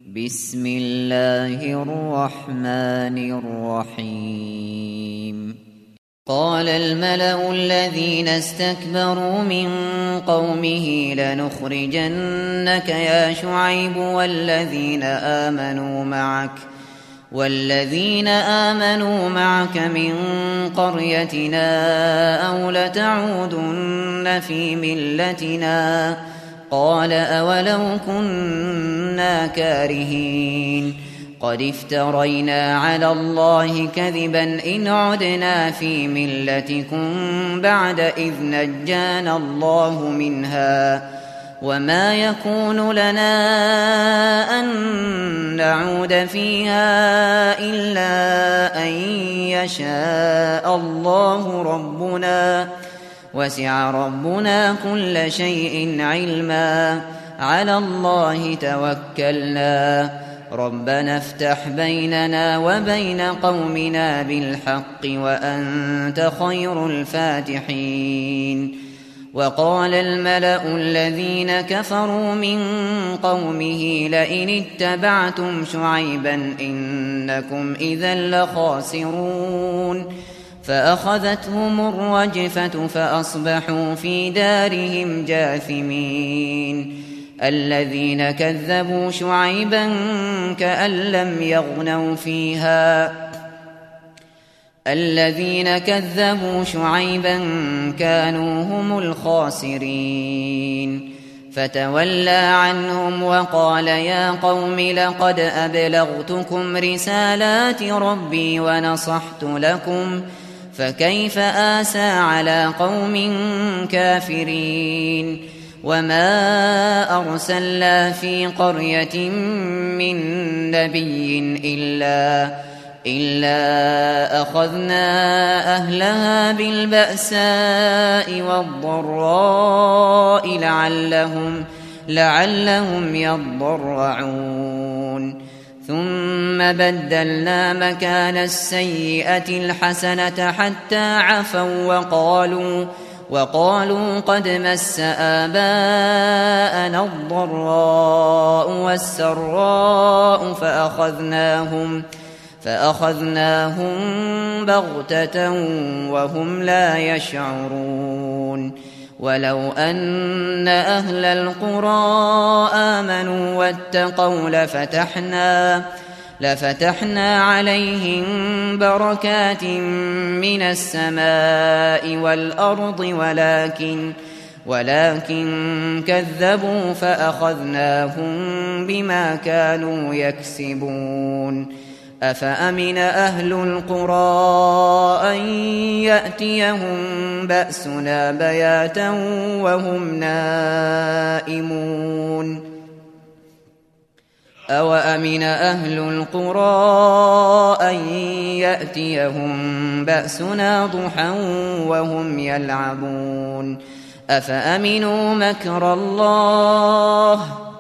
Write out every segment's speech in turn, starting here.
بسم الله الرحمن الرحيم. قال الملأ الذين استكبروا من قومه لنخرجنك يا شعيب والذين آمنوا معك من قريتنا أو لتعودن في ملتنا. قال أولو كنا كارهين قد افترينا على الله كذبا إن عدنا في ملتكم بعد إذ نجانا الله منها وما يكون لنا أن نعود فيها إلا أن يشاء الله ربنا وسع ربنا كل شيء علما على الله توكلنا ربنا افتح بيننا وبين قومنا بالحق وأنت خير الفاتحين. وقال الملأ الذين كفروا من قومه لئن اتبعتم شعيبا إنكم إذا لخاسرون. فأخذتهم الرجفة فأصبحوا في دارهم جاثمين. الذين كذبوا شعيبا كأن لم يغنوا فيها الذين كذبوا شعيبا كانوا هم الخاسرين. فتولى عنهم وقال يا قوم لقد أبلغتكم رسالات ربي ونصحت لكم فكيف آسى على قوم كافرين. وما أرسلنا في قرية من نبي إلا أخذنا أهلها بالبأساء والضراء لعلهم يضرعون. ثم بدلنا مكان السيئة الحسنة حتى عفوا وقالوا قد مس آباءنا الضراء والسراء فأخذناهم بغتة وهم لا يشعرون. ولو أن أهل القرى آمنوا واتقوا لفتحنا عليهم بركات من السماء والأرض ولكن كذبوا فأخذناهم بما كانوا يكسبون. أفأمن أهل القرى أن يأتيهم بأسنا بياتا وهم نائمون. أوأمن أهل القرى أن يأتيهم بأسنا ضحى وهم يلعبون. أفأمنوا مكر الله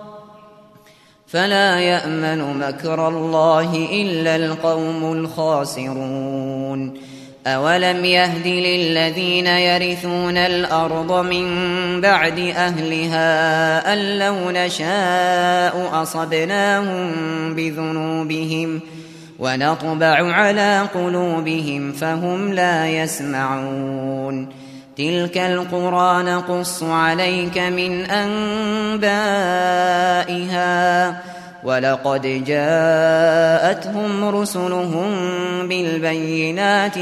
فلا يأمن مكر الله إلا القوم الخاسرون. أولم يهد للذين يرثون الأرض من بعد أهلها أن لو نشاء أصبناهم بذنوبهم ونطبع على قلوبهم فهم لا يسمعون. تلك القرى نقص عليك من أنبائها ولقد جاءتهم رسلهم بالبينات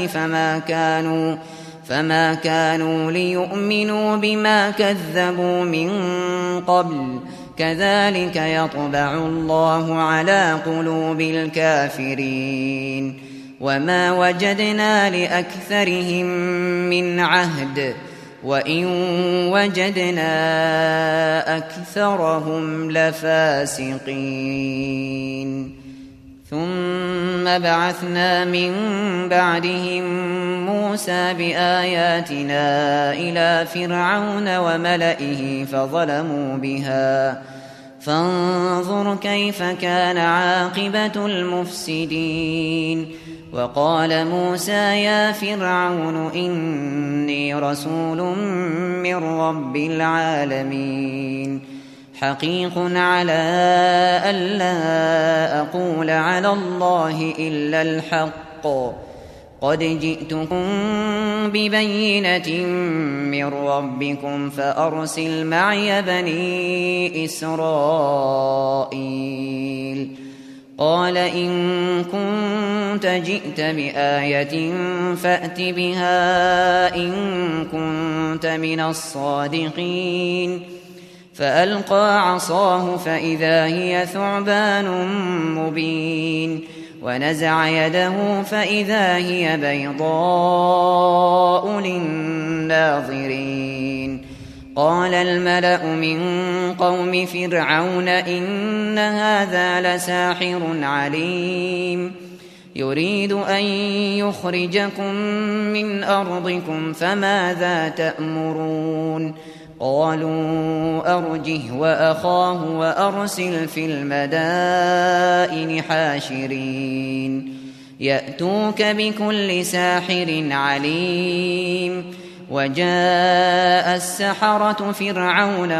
فما كانوا ليؤمنوا بما كذبوا من قبل كذلك يطبع الله على قلوب الكافرين. وما وجدنا لأكثرهم من عهد وإن وجدنا أكثرهم لفاسقين. ثم بعثنا من بعدهم موسى بآياتنا إلى فرعون وملئه فظلموا بها فانظر كيف كان عاقبة المفسدين. وقال موسى يا فرعون إني رسول من رب العالمين حقيق على ألا أقول على الله إلا الحق قد جئتكم ببينة من ربكم فأرسل معي بني إسرائيل قال إن كنت جئت بآية فأت بها إن كنت من الصادقين فألقى عصاه فإذا هي ثعبان مبين ونزع يده فإذا هي بيضاء للناظرين قال الملأ من قوم فرعون إن هذا لساحر عليم يريد أن يخرجكم من أرضكم فماذا تأمرون قالوا أرجه وأخاه وأرسل في المدائن حاشرين يأتوك بكل ساحر عليم وجاء السحرة فرعون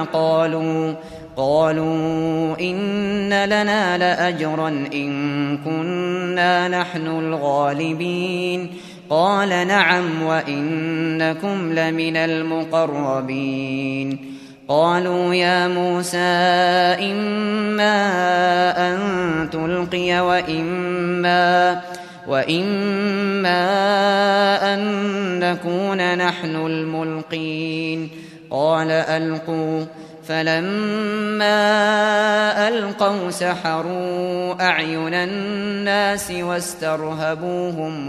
قالوا إن لنا لأجرا إن كنا نحن الغالبين قال نعم وإنكم لمن المقربين قالوا يا موسى إما أن تلقي وإما أن نكون نحن الملقين قال ألقوا فلما ألقوا سحروا أعين الناس واسترهبوهم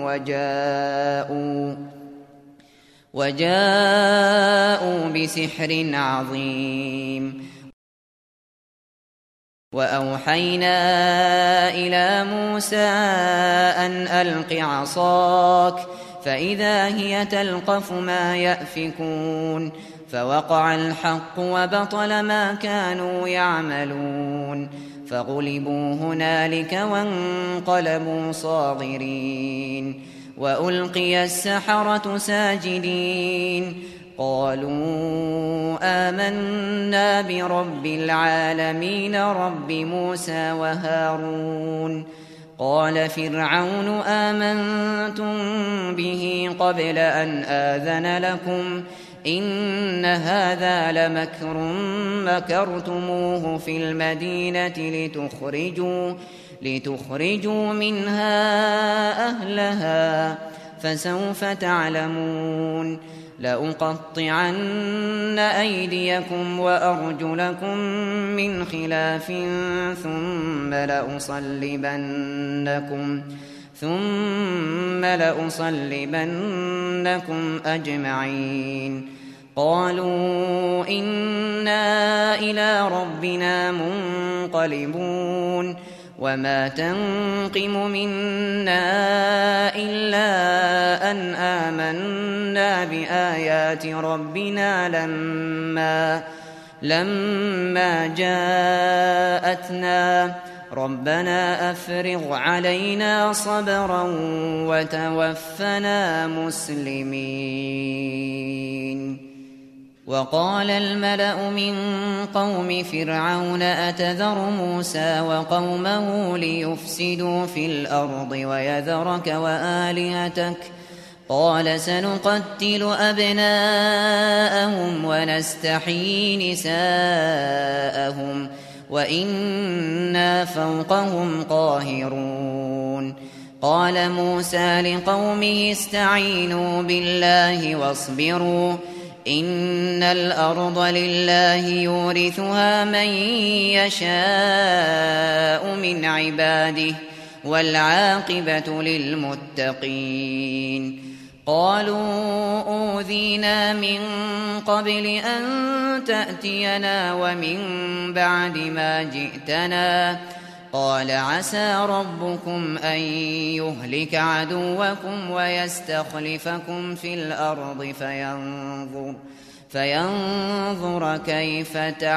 وجاءوا بسحر عظيم وأوحينا إلى موسى أن ألق عصاك فإذا هي تلقف ما يأفكون فوقع الحق وبطل ما كانوا يعملون فغلبوا هنالك وانقلبوا صاغرين وألقي السحرة ساجدين قالوا آمنا برب العالمين رب موسى وهارون قال فرعون آمنتم به قبل أن آذن لكم إن هذا لمكر مكرتموه في المدينة لتخرجوا منها أهلها فسوف تعلمون لأقطعن أيديكم وأرجلكم من خلاف ثم لأصلبنكم أجمعين قالوا إنا إلى ربنا منقلبون وما تنقم منا إلا أن آمنا بآيات ربنا لما جاءتنا ربنا أفرغ علينا صبرا وتوفنا مسلمين وقال الملأ من قوم فرعون أتذر موسى وقومه ليفسدوا في الأرض ويذرك وآلهتك قال سنقتل أبناءهم ونستحيي نساءهم وإنا فوقهم قاهرون قال موسى لقومه استعينوا بالله واصبروا إن الأرض لله يورثها من يشاء من عباده والعاقبة للمتقين قالوا أوذينا من قبل أن تأتينا ومن بعد ما جئتنا قال عسى ربكم أن يهلك عدوكم ويستخلفكم في الأرض فينظر كيف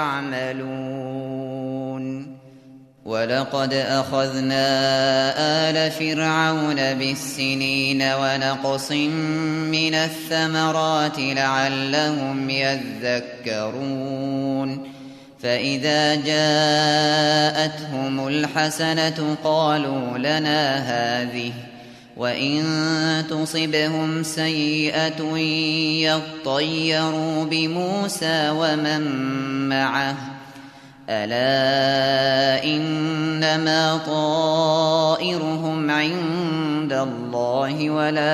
تعملون ولقد أخذنا آل فرعون بالسنين ونقص من الثمرات لعلهم يذكرون فإذا جاءتهم الحسنة قالوا لنا هذه، وإن تصبهم سيئة يطيروا بموسى ومن معه، ألا إنما طائرهم عند الله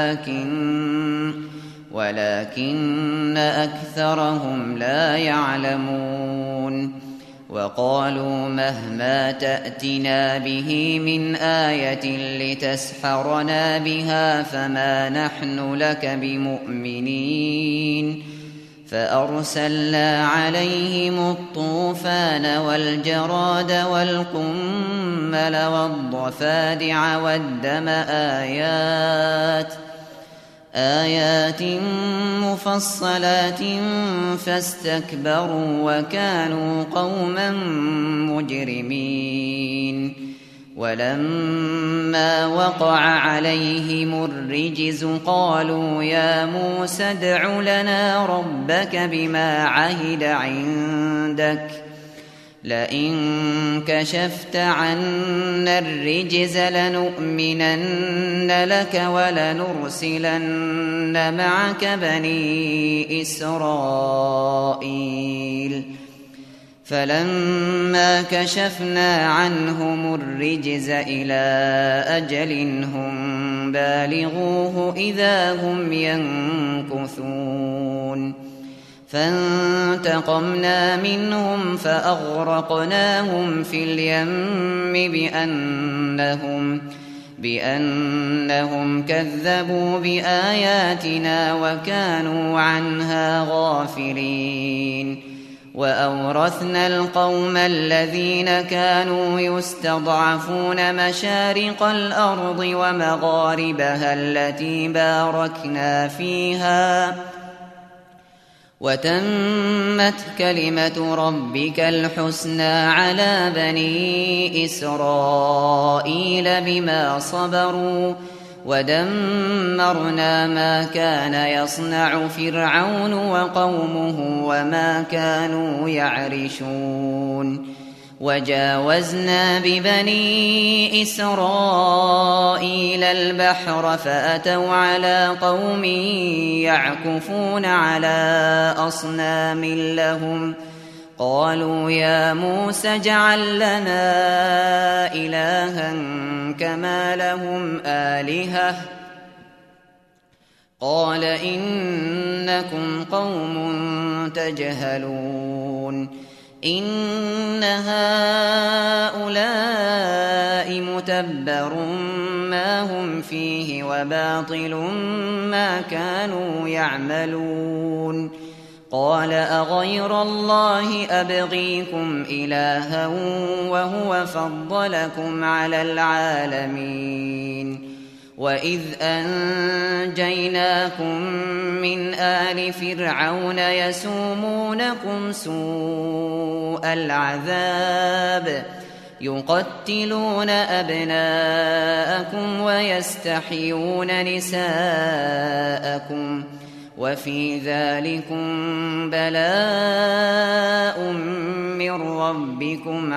ولكن أكثرهم لا يعلمون. وقالوا مهما تأتنا به من آية لتسحرنا بها فما نحن لك بمؤمنين. فأرسلنا عليهم الطوفان والجراد والقمل والضفادع والدم آيات مفصلات فاستكبروا وكانوا قوما مجرمين. ولما وقع عليهم الرجز قالوا يا موسى ادع لنا ربك بما عهد عندك لئن كشفت عنا الرجز لنؤمنن لك ولنرسلن معك بني إسرائيل. فلما كشفنا عنهم الرجز إلى أجل هم بالغوه إذا هم ينكثون. فانتقمنا منهم فأغرقناهم في اليم بأنهم كذبوا بآياتنا وكانوا عنها غافلين. وأورثنا القوم الذين كانوا يستضعفون مشارق الأرض ومغاربها التي باركنا فيها، وتمت كلمة ربك الحسنى على بني إسرائيل بما صبروا، ودمرنا ما كان يصنع فرعون وقومه وما كانوا يعرشون. وجاوزنا ببني إسرائيل البحر فأتوا على قوم يعكفون على أصنام لهم قالوا يا موسى اجعل لنا إلها كما لهم آلهة قال إنكم قوم تجهلون. إن هؤلاء متبر ما هم فيه وباطل ما كانوا يعملون. قال أغير الله أبغيكم إلها وهو فضلكم على العالمين. وإذ أنجيناكم من آل فرعون يسومونكم سوء العذاب يقتلون أبناءكم ويستحيون نساءكم وفي ذلكم بلاء من ربكم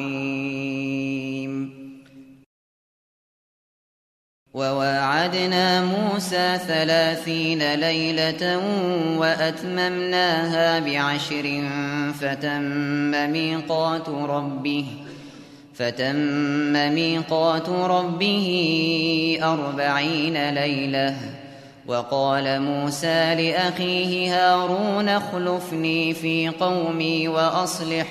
عظيم. وواعدنا موسى 30 ليلة وأتممناها ب10 فتم ميقات ربه 40 ليلة. وقال موسى لأخيه هارون اخلفني في قومي وأصلح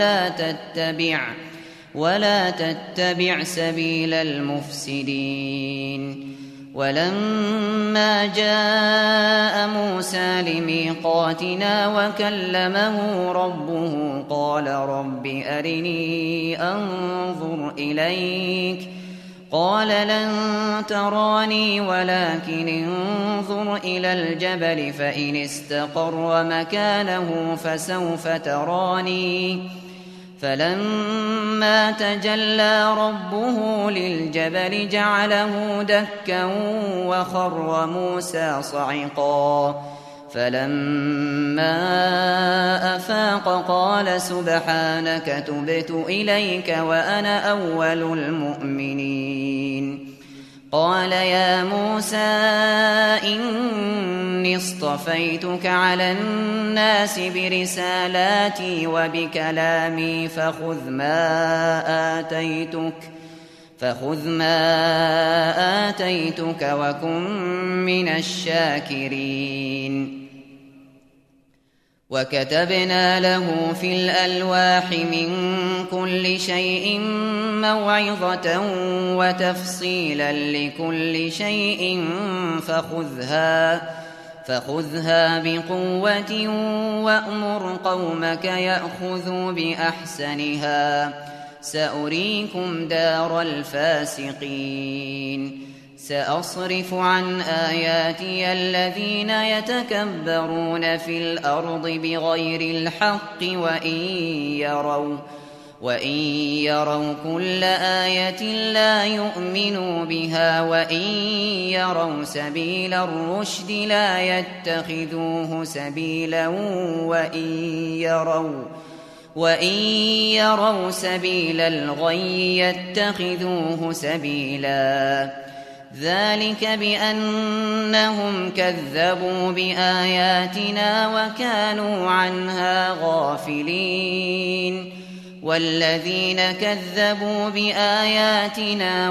ولا تتبع سبيل المفسدين. ولما جاء موسى لميقاتنا وكلمه ربه قال رب أرني أنظر إليك قال لن تراني ولكن انظر إلى الجبل فإن استقر مكانه فسوف تراني. فلما تجلى ربه للجبل جعله دكا وخر موسى صعقا فلما أفاق قال سبحانك تبت إليك وأنا أول المؤمنين. قال يا موسى إني اصطفيتك على الناس برسالاتي وبكلامي فخذ ما آتيتك وكن من الشاكرين. وكتبنا له في الألواح من كل شيء موعظة وتفصيلا لكل شيء فخذها بقوة وأمر قومك يأخذوا بأحسنها سأريكم دار الفاسقين. سأصرف عن آياتي الذين يتكبرون في الأرض بغير الحق وإن يروا كل آية لا يؤمنوا بها وإن يروا سبيل الرشد لا يتخذوه سبيلا وإن يروا سبيل الغي يتخذوه سبيلا. ذلك بأنهم كذبوا بآياتنا وكانوا عنها غافلين. والذين كذبوا بآياتنا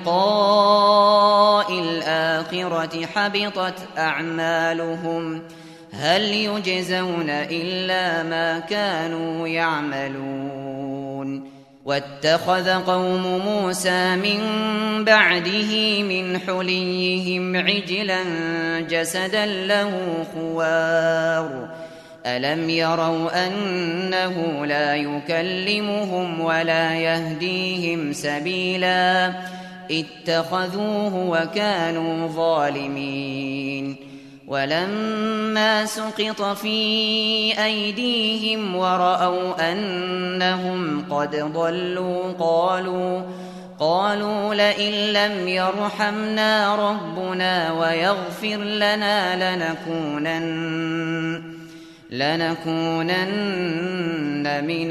ولقاء الآخرة حبطت أعمالهم هل يجزون إلا ما كانوا يعملون. واتخذ قوم موسى من بعده من حليهم عجلا جسدا له خوار ألم يروا أنه لا يكلمهم ولا يهديهم سبيلا اتخذوه وكانوا ظالمين. ولما سقط في أيديهم ورأوا أنهم قد ضلوا قالوا لئن لم يرحمنا ربنا ويغفر لنا لنكونن من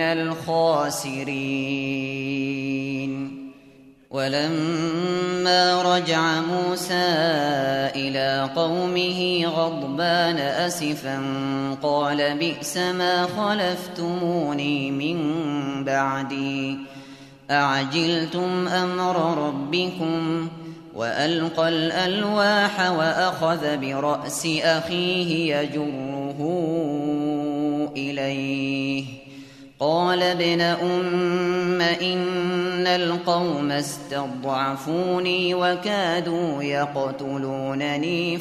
الخاسرين. ولما رجع موسى إلى قومه غضبان أسفا قال بئس ما خلفتموني من بعدي أعجلتم أمر ربكم. وألقى الألواح وأخذ برأس أخيه يجره إليه قال ابن أم إن القوم استضعفوني وكادوا يقتلونني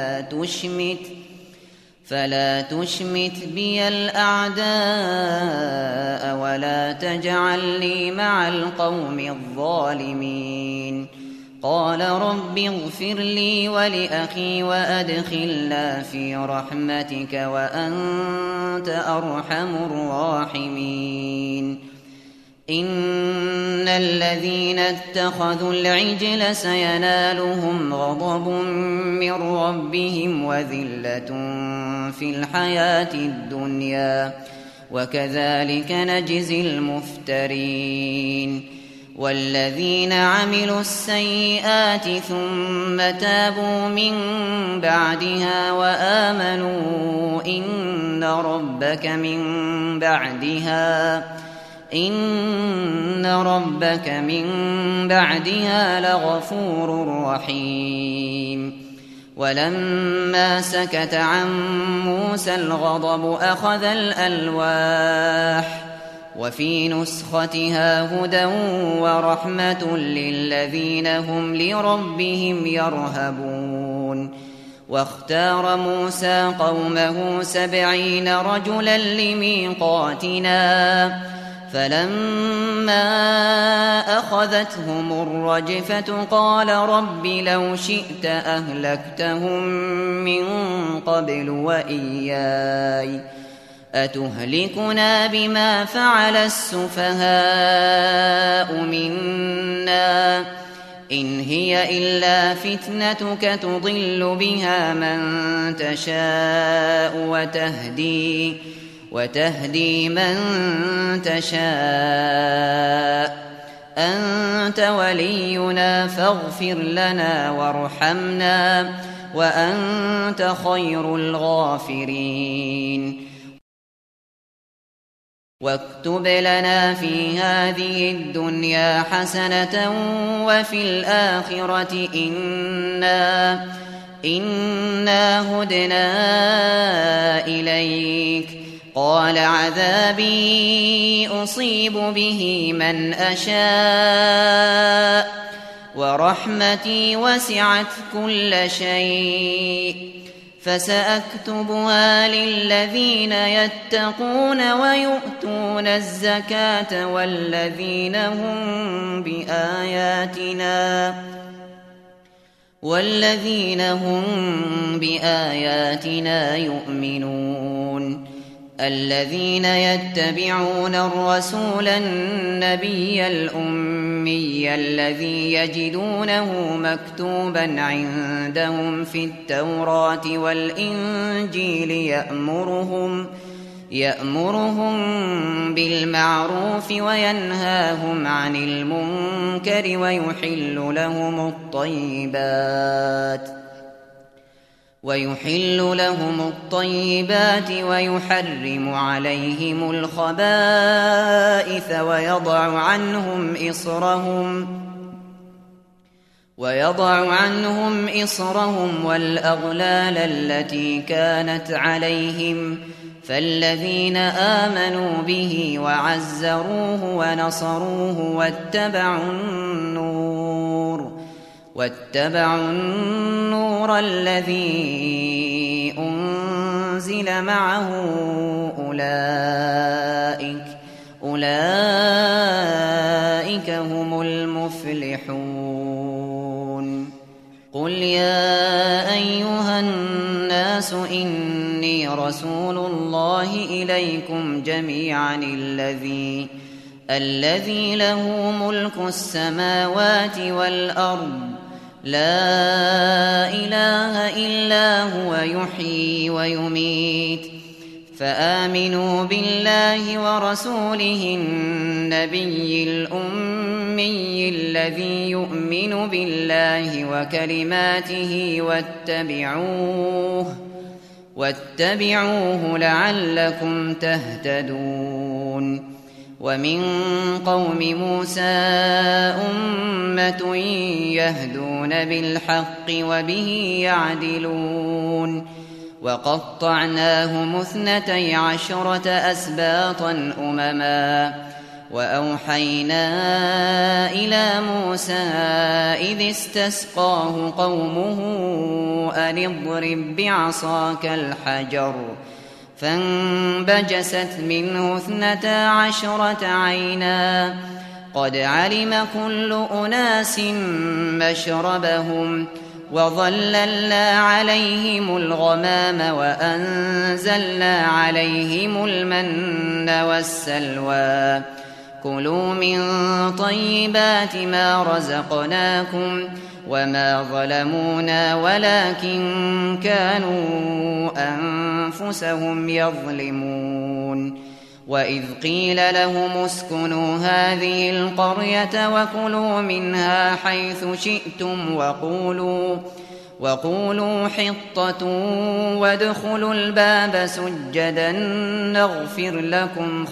فلا تشمت بي الأعداء ولا تجعلني مع القوم الظالمين. قال رب اغفر لي ولأخي وأدخلنا في رحمتك وأنت أرحم الراحمين. إن الذين اتخذوا العجل سينالهم غضب من ربهم وذلة في الحياة الدنيا وكذلك نجزي المفترين. والذين عملوا السيئات ثم تابوا من بعدها وآمنوا إن ربك من بعدها لغفور رحيم. ولما سكت عن موسى الغضب أخذ الألواح وفي نسختها هدى ورحمة للذين هم لربهم يرهبون. واختار موسى قومه 70 رجلا لميقاتنا فلما أخذتهم الرجفة قال رب لو شئت أهلكتهم من قبل وإياي أتهلكنا بما فعل السفهاء منا إن هي إلا فتنتك تضل بها من تشاء وتهدي من تشاء أنت ولينا فاغفر لنا وارحمنا وأنت خير الغافرين واكتب لنا في هذه الدنيا حسنة وفي الآخرة إنا هدنا إليك قال عذابي أصيب به من أشاء ورحمتي وسعت كل شيء فسأكتبها للذين يتقون ويؤتون الزكاة والذين هم بآياتنا يؤمنون الذين يتبعون الرسول النبي الأمي الذي يجدونه مكتوبا عندهم في التوراة والإنجيل يأمرهم بالمعروف وينهاهم عن المنكر ويحل لهم الطيبات ويحرم عليهم الخبائث ويضع عنهم إصرهم والأغلال التي كانت عليهم فالذين آمنوا به وعزروه ونصروه واتبعوا النور الذي أنزل معه أولئك هم المفلحون قل يا أيها الناس إني رسول الله إليكم جميعا الذي له ملك السماوات والأرض لا إله إلا هو يحيي ويميت فآمنوا بالله ورسوله النبي الأمي الذي يؤمن بالله وكلماته واتبعوه لعلكم تهتدون ومن قوم موسى أمة يهدون بالحق وبه يعدلون وقطعناهم 12 أسباطا أمما وأوحينا إلى موسى إذ استسقاه قومه أن اضرب بعصاك الحجر فانبجست منه 12 عينا قد علم كل أناس مشربهم وظللنا عليهم الغمام وأنزلنا عليهم المن والسلوى كلوا من طيبات ما رزقناكم وما ظلمونا ولكن كانوا أنفسهم يظلمون وإذ قيل لهم اسكنوا هذه القرية وكلوا منها حيث شئتم وقولوا حطة وادخلوا الباب سجدا نغفر لكم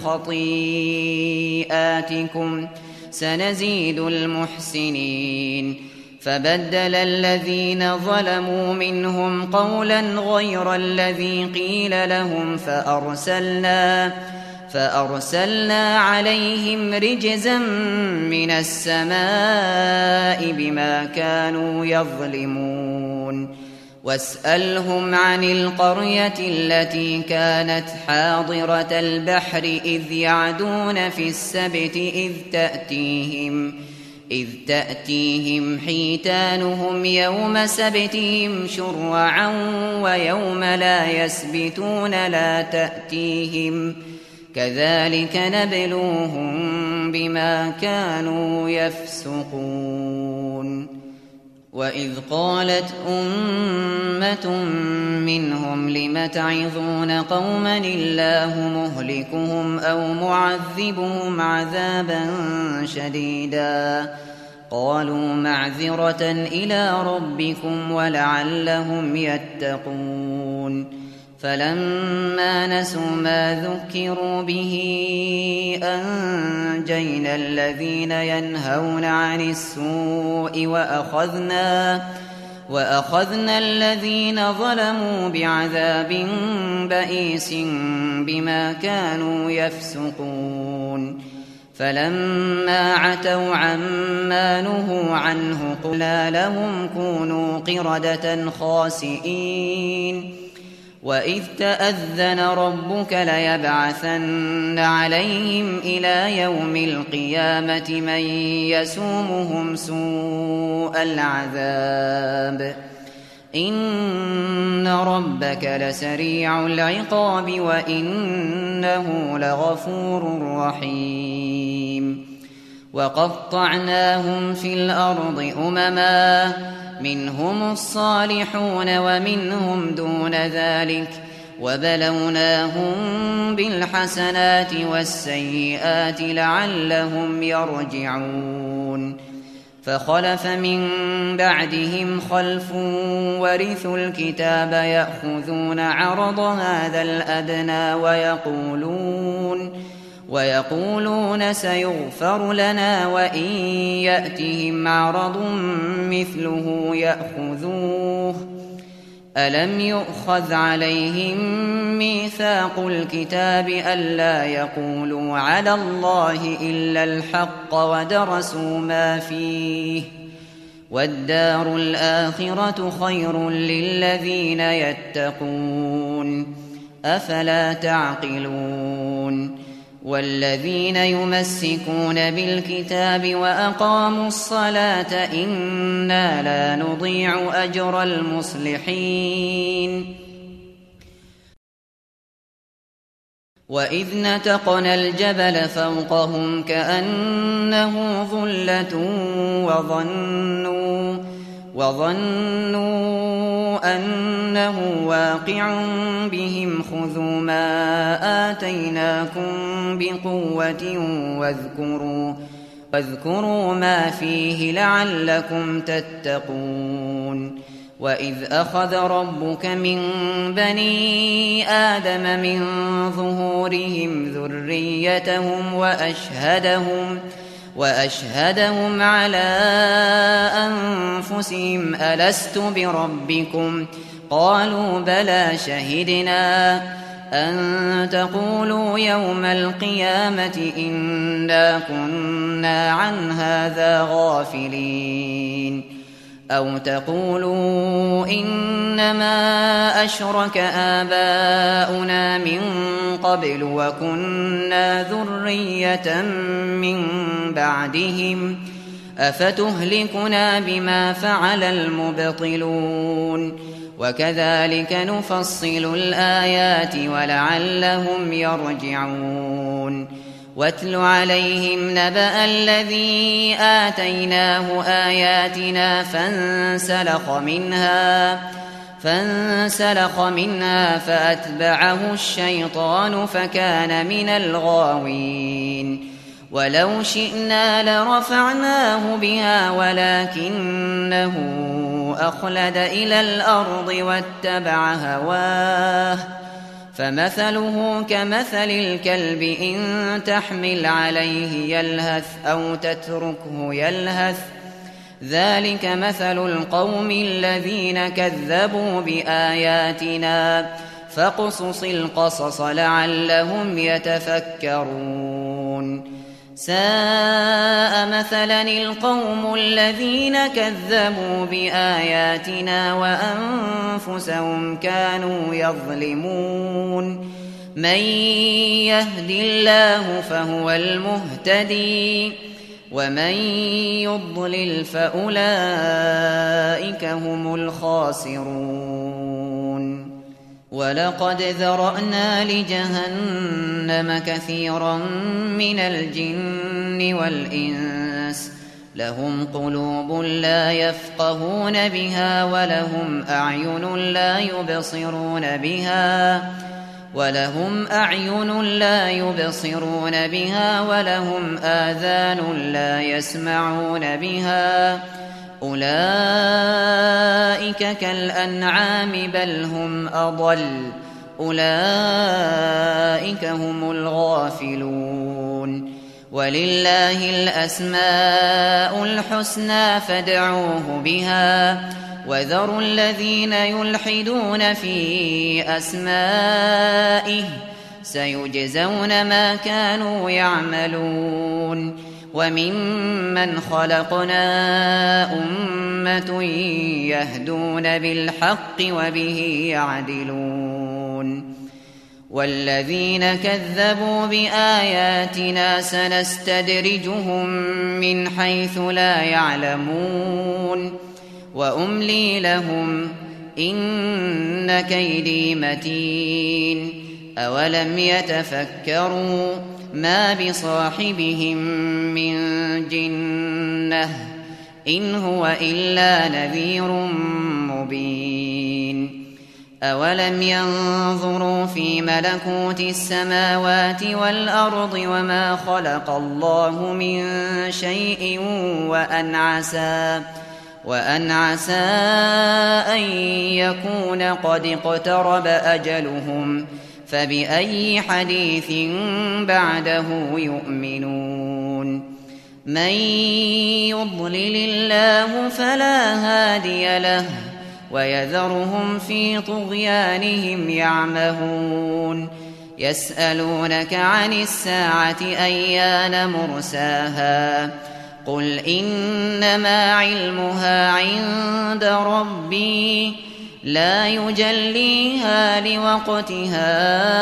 خطيئاتكم سنزيد المحسنين فبدل الذين ظلموا منهم قولا غير الذي قيل لهم فأرسلنا عليهم رجزا من السماء بما كانوا يظلمون واسألهم عن القرية التي كانت حاضرة البحر إذ يعدون في السبت إذ تأتيهم حيتانهم يوم سبتهم شرعا ويوم لا يسبتون لا تأتيهم كذلك نبلوهم بما كانوا يفسقون وإذ قالت أمة منهم لم تعظون قوما الله مهلكهم أو معذبهم عذابا شديدا قالوا معذرة إلى ربكم ولعلهم يتقون فلما نسوا ما ذكروا به أنجينا الذين ينهون عن السوء وأخذنا الذين ظلموا بعذاب بئيس بما كانوا يفسقون فلما عتوا عما نهوا عنه قلنا لهم كونوا قردة خاسئين وإذ تأذن ربك ليبعثن عليهم إلى يوم القيامة من يسومهم سوء العذاب إن ربك لسريع العقاب وإنه لغفور رحيم وقطعناهم في الأرض أمما منهم الصالحون ومنهم دون ذلك وبلوناهم بالحسنات والسيئات لعلهم يرجعون فخلف من بعدهم خلف ورثوا الكتاب يأخذون عرض هذا الأدنى ويقولون سيغفر لنا وإن يأتهم عرض مثله يأخذوه ألم يؤخذ عليهم ميثاق الكتاب ألا يقولوا على الله إلا الحق ودرسوا ما فيه والدار الآخرة خير للذين يتقون أفلا تعقلون والذين يمسكون بالكتاب وأقاموا الصلاة إنا لا نضيع أجر المصلحين وإذ نتقنا الجبل فوقهم كأنه ظلة وظنوا أنه واقع بهم خذوا ما آتيناكم بقوة واذكروا ما فيه لعلكم تتقون وإذ أخذ ربك من بني آدم من ظهورهم ذريتهم وأشهدهم على أنفسهم ألست بربكم قالوا بلى شهدنا أن تقولوا يوم القيامة إنا كنا عن هذا غافلين أو تقولوا إنما أشرك آباؤنا من قبل وكنا ذرية من بعدهم أفتهلكنا بما فعل المبطلون وكذلك نفصل الآيات ولعلهم يرجعون واتل عليهم نبأ الذي آتيناه آياتنا فانسلخ منها فأتبعه الشيطان فكان من الغاوين ولو شئنا لرفعناه بها ولكنه أخلد إلى الأرض واتبع هواه فمثله كمثل الكلب إن تحمل عليه يلهث أو تتركه يلهث ذلك مثل القوم الذين كذبوا بآياتنا فاقصص القصص لعلهم يتفكرون ساء مثلا القوم الذين كذبوا بآياتنا وأنفسهم كانوا يظلمون من يهد الله فهو المهتدي ومن يضلل فأولئك هم الخاسرون ولقد ذرأنا لجهنم كثيرا من الجن الجن والإنس لهم قلوب لا يفقهون بها ولهم أعين لا يبصرون بها ولهم آذان لا يسمعون بها أولئك كالأنعام بل هم أضل أولئك هم الغافلون ولله الأسماء الحسنى فادعوه بها وذروا الذين يلحدون في أسمائه سيجزون ما كانوا يعملون وممن خلقنا أمة يهدون بالحق وبه يعدلون والذين كذبوا بآياتنا سنستدرجهم من حيث لا يعلمون وأملي لهم إن كيدي متين أولم يتفكروا ما بصاحبهم من جنة إن هو إلا نذير مبين أولم ينظروا في ملكوت السماوات والأرض وما خلق الله من شيء وأن عسى أن يكون قد اقترب أجلهم فبأي حديث بعده يؤمنون من يضلل الله فلا هادي له ويذرهم في طغيانهم يعمهون يسألونك عن الساعة أيان مرساها قل إنما علمها عند ربي لا يجليها لوقتها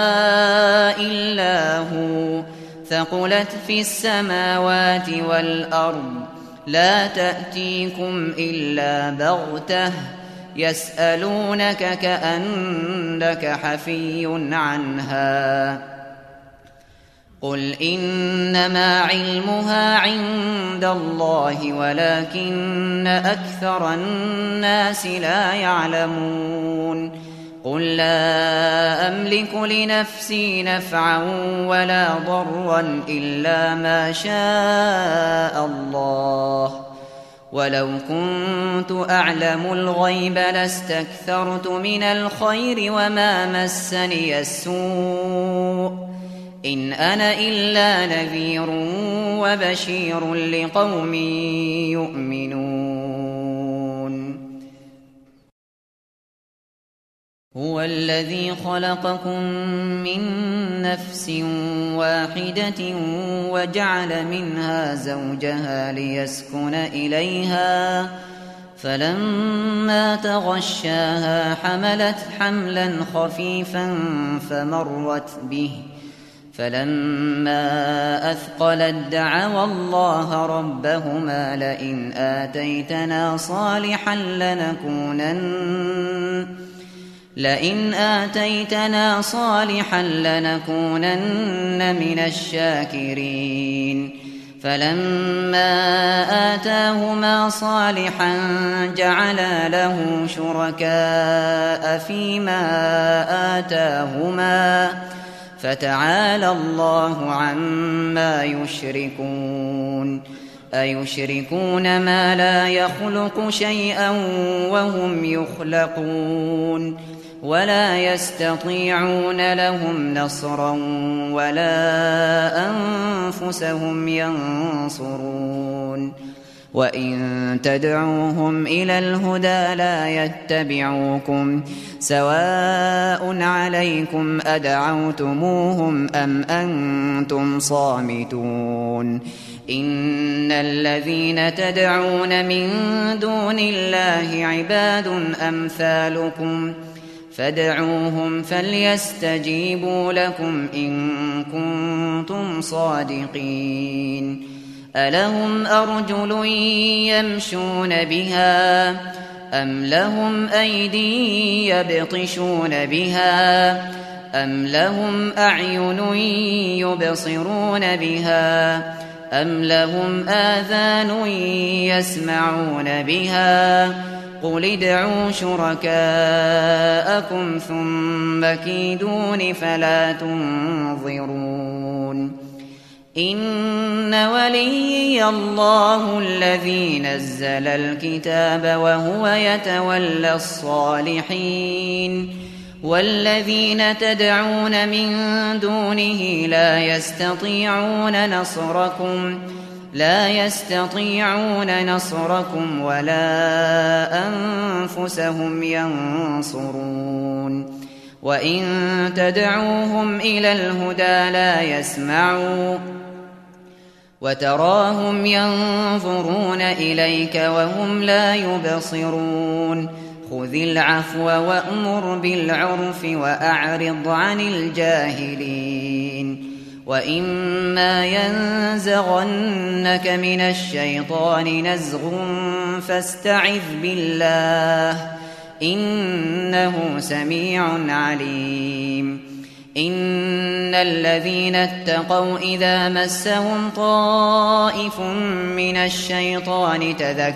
إلا هو ثقلت في السماوات والأرض لا تأتيكم إلا بغتة يسألونك كأنك حفي عنها قل إنما علمها عند الله ولكن أكثر الناس لا يعلمون قل لا أملك لنفسي نفعا ولا ضرا إلا ما شاء الله ولو كنت أعلم الغيب لاستكثرت من الخير وما مسني السوء إن أنا إلا نذير وبشير لقوم يؤمنون هو الذي خلقكم من نفس واحدة وجعل منها زوجها ليسكن إليها فلما تغشاها حملت حملا خفيفا فمرت به فلما أثقلت دعوا الله ربهما لئن آتيتنا صالحا لنكونن من الشاكرين فلما آتاهما صالحا جعلا له شركاء فيما آتاهما فتعالى الله عما يشركون أيشركون ما لا يخلق شيئا وهم يخلقون ولا يستطيعون لهم نصرا ولا أنفسهم ينصرون وإن تدعوهم إلى الهدى لا يتبعوكم سواء عليكم أدعوتموهم أم أنتم صامتون إن الذين تدعون من دون الله عباد أمثالكم فادعوهم فليستجيبوا لكم إن كنتم صادقين ألهم أرجل يمشون بها أم لهم أيدي يبطشون بها أم لهم أعين يبصرون بها أم لهم آذان يسمعون بها قل ادعوا شركاءكم ثم كيدون فلا تنظرون إن وليي الله الذي نزل الكتاب وهو يتولى الصالحين والذين تدعون من دونه لا يستطيعون نصركم ولا أنفسهم ينصرون وإن تدعوهم إلى الهدى لا يسمعوا وتراهم ينظرون إليك وهم لا يبصرون خذ العفو وأمر بالعرف وأعرض عن الجاهلين وإما ينزغنك من الشيطان نزغ فاستعذ بالله إنه سميع عليم إن الذين اتقوا إذا مسهم طائف من الشيطان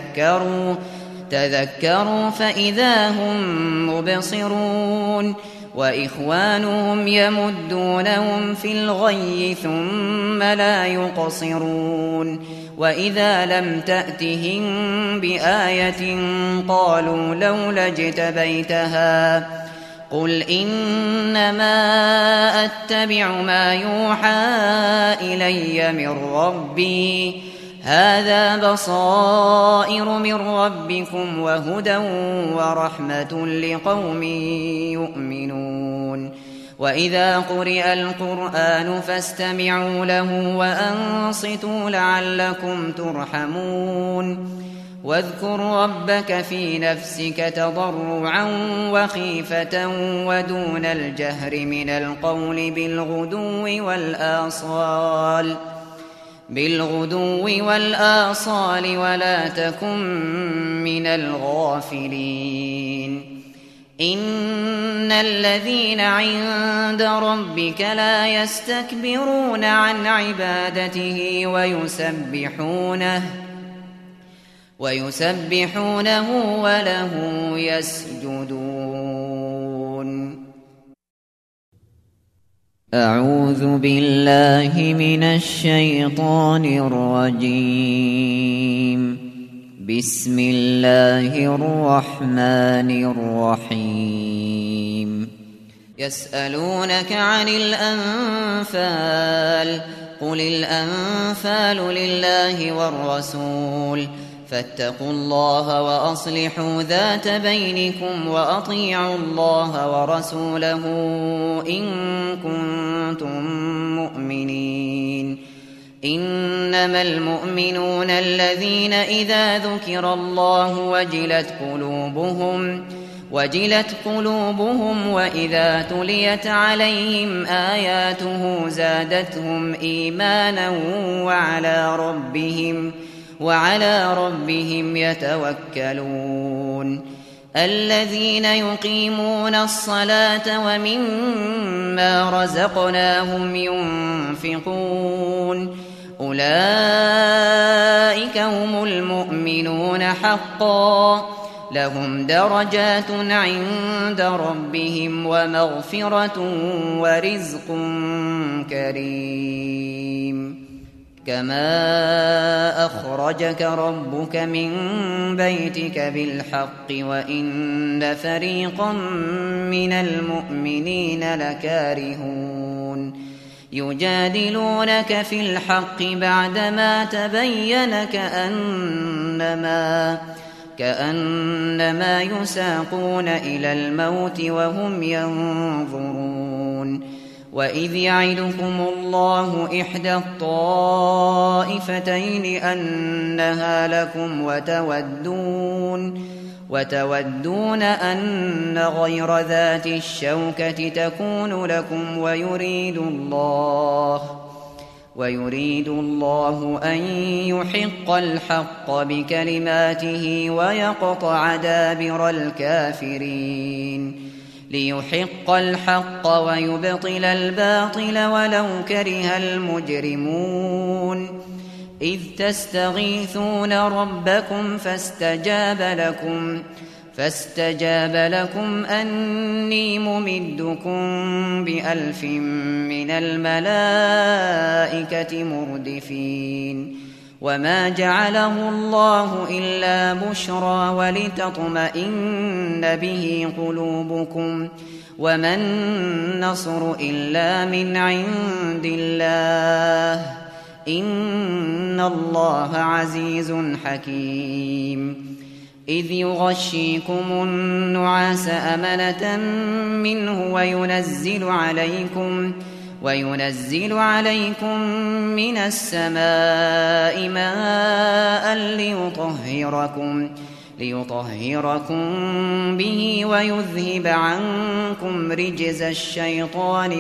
تذكروا فإذا هم مبصرون وإخوانهم يمدونهم في الغي ثم لا يقصرون وإذا لم تأتهم بآية قالوا لولا اجتبيتها قل إنما أتبع ما يوحى إلي من ربي هذا بصائر من ربكم وهدى ورحمة لقوم يؤمنون وإذا قرئ القرآن فاستمعوا له وأنصتوا لعلكم ترحمون واذكر ربك في نفسك تضرعا وخيفة ودون الجهر من القول بالغدو والآصال ولا تكن من الغافلين إن الذين عند ربك لا يستكبرون عن عبادته ويسبحونه وله يسجدون أعوذ بالله من الشيطان الرجيم بسم الله الرحمن الرحيم يسألونك عن الأنفال قل الأنفال لله والرسول فاتقوا الله وأصلحوا ذات بينكم وأطيعوا الله ورسوله إن كنتم مؤمنين إنما المؤمنون الذين إذا ذكر الله وجلت قلوبهم وإذا تليت عليهم آياته زادتهم إيمانا وعلى ربهم يتوكلون الذين يقيمون الصلاة ومما رزقناهم ينفقون أولئك هم المؤمنون حقا لهم درجات عند ربهم ومغفرة ورزق كريم كما أخرجك ربك من بيتك بالحق وإن فريقا من المؤمنين لكارهون يجادلونك في الحق بعدما تبين كأنما يساقون إلى الموت وهم ينظرون وإذ يعدكم الله إحدى الطائفتين أنها لكم وتودون أن غير ذات الشوكة تكون لكم ويريد الله أن يحق الحق بكلماته ويقطع دابر الكافرين ليحق الحق ويبطل الباطل ولو كره المجرمون إذ تستغيثون ربكم فاستجاب لكم أني ممدكم ب1000 من الملائكة مردفين وما جعله الله إلا بشرى ولتطمئن به قلوبكم وما النصر إلا من عند الله إن الله عزيز حكيم إذ يغشيكم النعاس أمنة منه وينزل عليكم من السماء ماء ليطهركم به ويذهب عنكم رجز الشيطان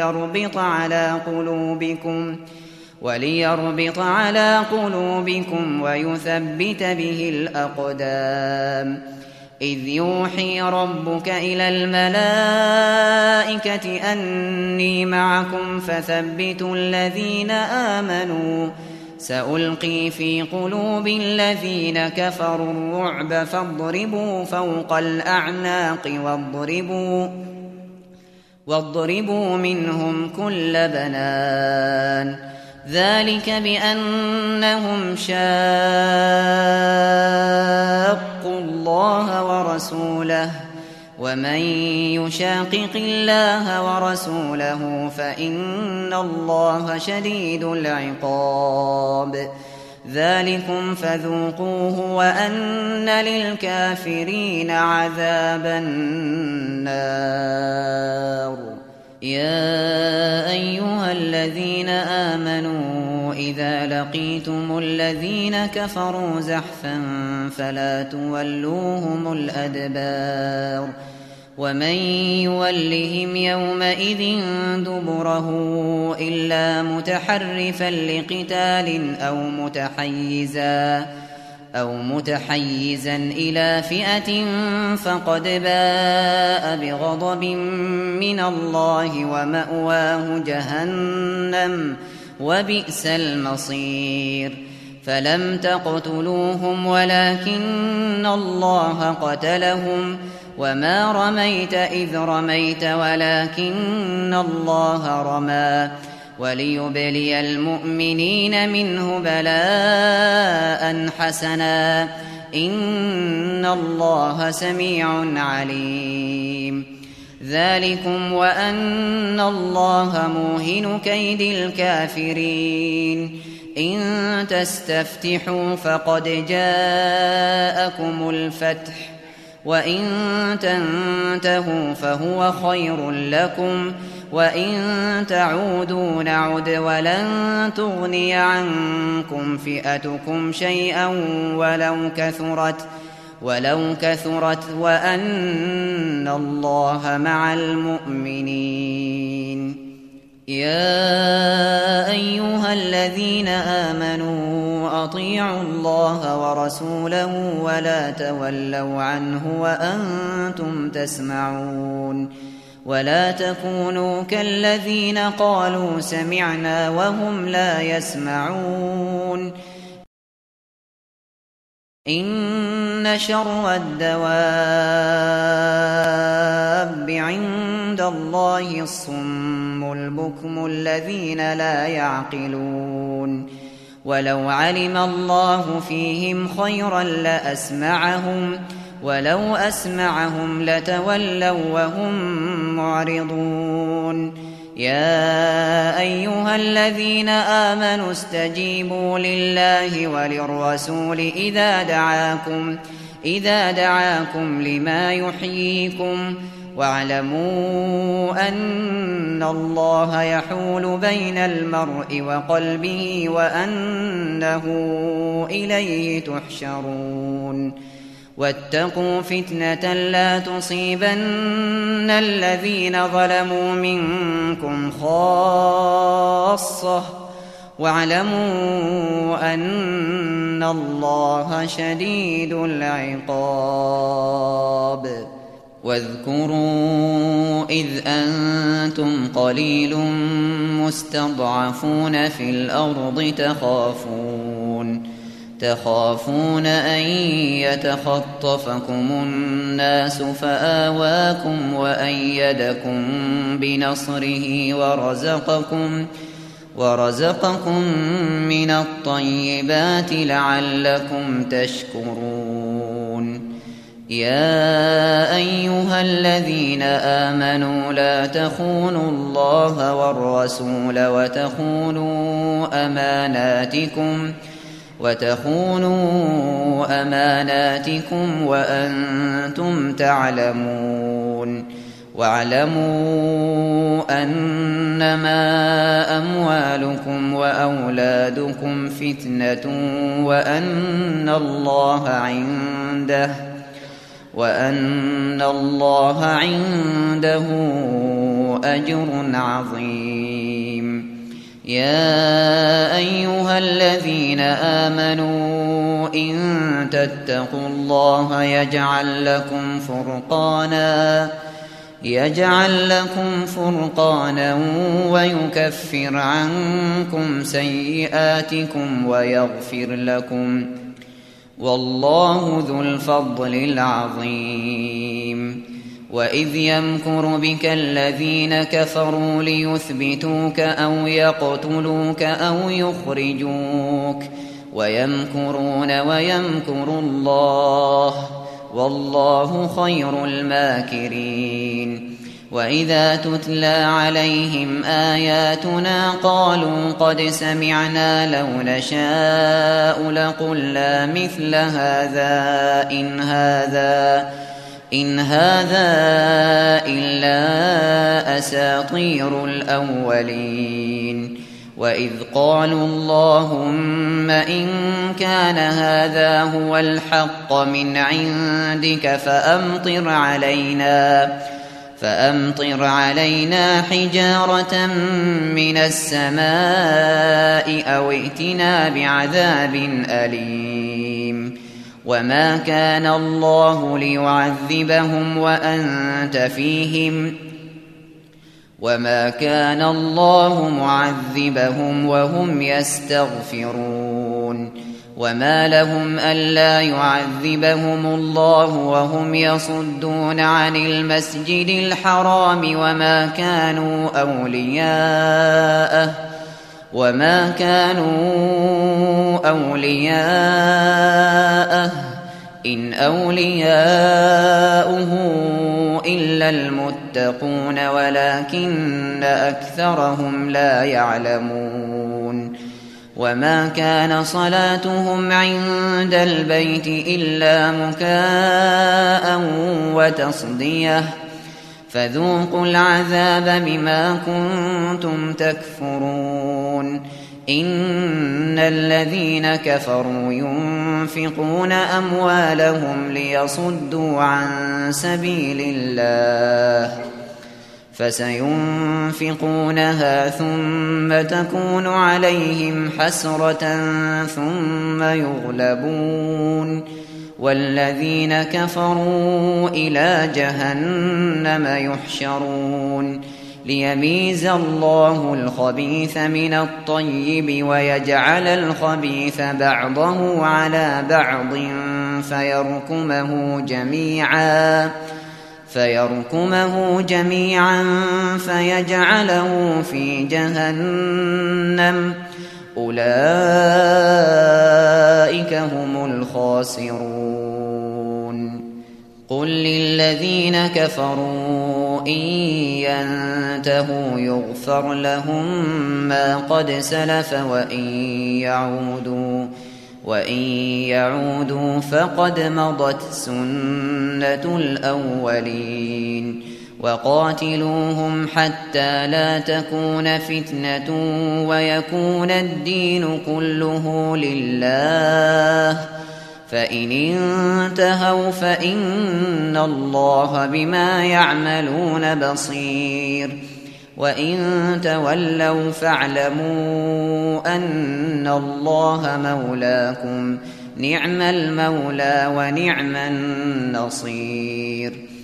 وليربط على قلوبكم ويثبت به الأقدام إذ يوحي ربك إلى الملائكة أني معكم فثبتوا الذين آمنوا سألقي في قلوب الذين كفروا الرعب فاضربوا فوق الأعناق واضربوا منهم كل بنان ذلك بأنهم شاقوا الله ورسوله ومن يشاقق الله ورسوله فإن الله شديد العقاب ذلكم فذوقوه وأن للكافرين عذاب النار يا أيها الذين آمنوا إذا لقيتم الذين كفروا زحفا فلا تولوهم الأدبار ومن يولهم يومئذ دبره إلا متحرفا لقتال أو متحيزا إلى فئة فقد باء بغضب من الله ومأواه جهنم وبئس المصير فلم تقتلوهم ولكن الله قتلهم وما رميت إذ رميت ولكن الله رمى وليبلي المؤمنين منه بلاء حسنا إن الله سميع عليم ذلكم وأن الله موهن كيد الكافرين إن تستفتحوا فقد جاءكم الفتح وإن تنتهوا فهو خير لكم وإن تعودوا نعد ولن تغني عنكم فئتكم شيئا ولو كثرت وأن الله مع المؤمنين يا أيها الذين آمنوا أطيعوا الله ورسوله ولا تولوا عنه وأنتم تسمعون ولا تكونوا كالذين قالوا سمعنا وهم لا يسمعون إن شر الدواب عند الله الصم البكم الذين لا يعقلون ولو علم الله فيهم خيرا لأسمعهم ولو أسمعهم لتولوا وهم معرضون يا أيها الذين آمنوا استجيبوا لله وللرسول إذا دعاكم لما يحييكم واعلموا أن الله يحول بين المرء وقلبه وأنه إليه تحشرون واتقوا فتنة لا تصيبن الذين ظلموا منكم خاصة واعلموا أن الله شديد العقاب واذكروا إذ أنتم قليل مستضعفون في الأرض تخافون أن يتخطفكم الناس فآواكم وأيدكم بنصره ورزقكم من الطيبات لعلكم تشكرون. يا أيها الذين آمنوا لا تخونوا الله والرسول وتخونوا أماناتكم وأنتم تعلمون. واعلموا أنما أموالكم وأولادكم فتنة وأن الله عنده أجر عظيم. يا أيها الذين آمنوا إن تتقوا الله يجعل لكم فرقانا ويكفر عنكم سيئاتكم ويغفر لكم، والله ذو الفضل العظيم. وإذ يمكر بك الذين كفروا ليثبتوك أو يقتلوك أو يخرجوك ويمكرون ويمكر الله والله خير الماكرين. وإذا تتلى عليهم آياتنا قالوا قد سمعنا لو نشاء لقلنا مثل هذا إن هذا إلا أساطير الأولين. وإذ قالوا اللهم إن كان هذا هو الحق من عندك فأمطر علينا حجارة من السماء أو ائتنا بعذاب أليم. وما كان الله ليعذبهم وأنت فيهم وما كان الله معذبهم وهم يستغفرون. وما لهم ألا يعذبهم الله وهم يصدون عن المسجد الحرام وما كانوا أولياءه إن أولياؤه إلا المتقون ولكن أكثرهم لا يعلمون. وما كان صلاتهم عند البيت إلا مكاء وتصدية فذوقوا العذاب بما كنتم تكفرون. إن الذين كفروا ينفقون أموالهم ليصدوا عن سبيل الله فسينفقونها ثم تكون عليهم حسرة ثم يغلبون والذين كفروا إلى جهنم يحشرون ليميز الله الخبيث من الطيب ويجعل الخبيث بعضه على بعض فيركمه جميعا فيجعله في جهنم أولئك هم الخاسرون. قل للذين كفروا إن ينتهوا يغفر لهم ما قد سلف وإن يعودوا فقد مضت سنة الأولين. وقاتلوهم حتى لا تكون فتنة ويكون الدين كله لله فإن انتهوا فإن الله بما يعملون بصير. وإن تولوا فاعلموا أن الله مولاكم نعم المولى ونعم النصير.